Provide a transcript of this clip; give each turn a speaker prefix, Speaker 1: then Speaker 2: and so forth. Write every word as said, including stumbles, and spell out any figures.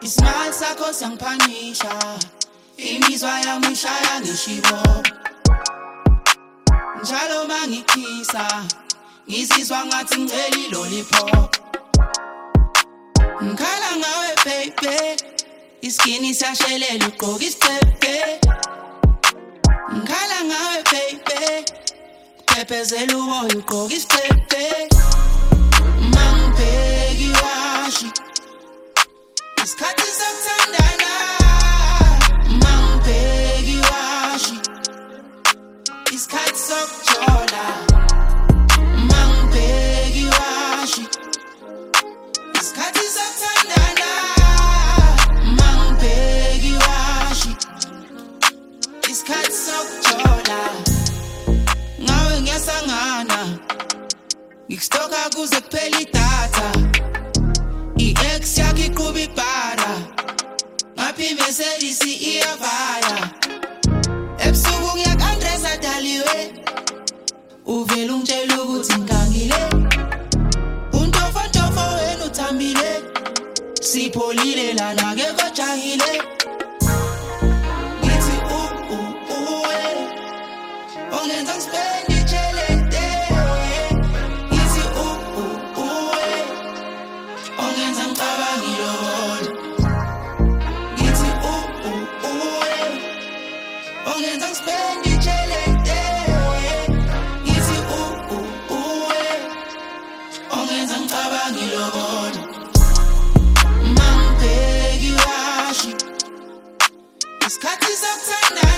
Speaker 1: Ismail sakho siyangiphanisha, imizwa yami ishaya ngishibo. Njalo mangikhisa, ngizizwa ngathi ngicela lollipop. Ngikhala ngawe baby, iskini siyashelela ugqoka isipepe. Ngikhala ngawe baby, phephezela umoya ugqoka isipepe. Mangibheki washi, isikhathi sokuthandana. Mangibheki washi, isikhathi sokujola. Mangibheki washi, isikhathi sokuthandana. Mangibheki washi, isikhathi sokujola. Ngawe ngiyasangana, ngikustoka kuze kuphela idatha. I-ex yakho iqhuba ibhara, ngaphi Mercedes iyavaya. Ebusuku ngiyakandresa daliwe, uvela ungitshela ukuthi ngangile. Untofontofo wena uthambile, sipholile lana akekho jahile. Ngithi u u uwe, ongenza ngispende itshelete. Ngithi u u uwe, ongenza ngicabange ilobolo. Ngithi u u uwe, ongenza ngispende itshelete. Ngithi u u uwe, ongenza ngicabange ilobolo. Mangibheki washi, isikhathi sokuthandana.